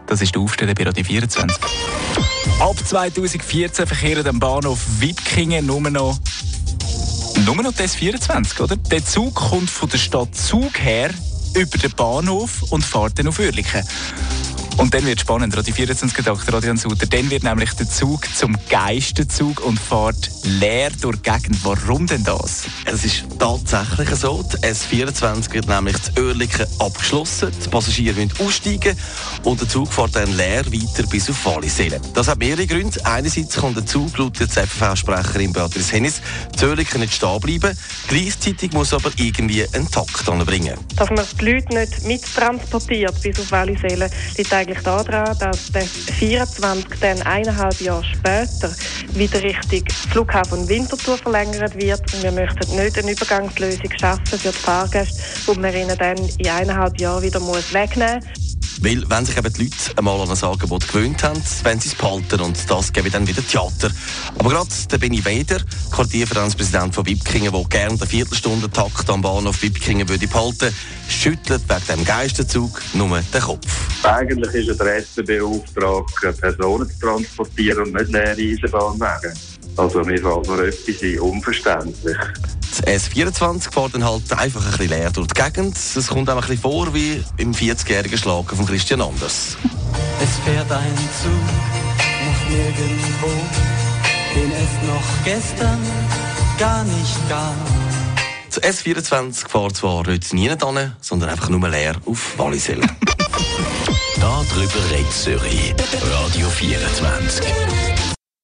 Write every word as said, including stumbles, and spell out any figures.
Das ist die Aufstellung bei Radio vierundzwanzig. Ab zweitausendvierzehn verkehren am Bahnhof Wipkingen nur noch Nur noch die S vierundzwanzig, oder? Der Zug kommt von der Stadt Zug her über den Bahnhof und fährt dann auf Oerlikon. Und dann wird es spannend, Radio vierundzwanzig gedacht, Adrian Sutter. Dann wird nämlich der Zug zum Geistenzug und fährt leer durch die Gegend. Warum denn das? Es ist tatsächlich so. Die S vierundzwanzig wird nämlich zu Oerlikon abgeschlossen. Die Passagiere müssen aussteigen und der Zug fährt dann leer weiter bis auf Wallisellen. Das hat mehrere Gründe. Einerseits kann der Zug, laut der Z V V-Sprecherin Beatrice Hennis, zu Oerlikon nicht stehen bleiben. Gleichzeitig muss aber irgendwie einen Takt anbringen. Dass man die Leute nicht mittransportiert bis auf Wallisellen, liegt eigentlich daran, dass der vierundzwanzig dann eineinhalb Jahre später wieder Richtung Flughafen Winterthur verlängert wird. Und wir möchten nicht eine Übergangslösung schaffen für die Fahrgäste, wo man ihnen dann in eineinhalb Jahren wieder wegnehmen muss. Weil, wenn sich eben die Leute einmal an ein Angebot gewöhnt haben, wollen sie es behalten und das gebe dann wieder Theater. Aber gerade der Benny Weder, Quartiervereinspräsident von Wipkingen, der gerne den Viertelstundentakt am Bahnhof Wipkingen würde behalten, schüttelt wegen dem Geistenzug nur den Kopf. Eigentlich ist ja der S B B-Auftrag, Personen zu transportieren und nicht leere Eisenbahnwege. Also mir fällt nur etwas unverständlich. Die S vierundzwanzig fährt dann halt einfach ein bisschen leer durch die Gegend. Es kommt auch ein bisschen vor wie im vierzigjährigen Schlager von Christian Anders. Es fährt ein Zug nach nirgendwo, den es noch gestern gar nicht gab. Die S vierundzwanzig fährt zwar heute nie hin, sondern einfach nur leer auf Wallisellen. Da drüber redet Zürich. Radio vierundzwanzig.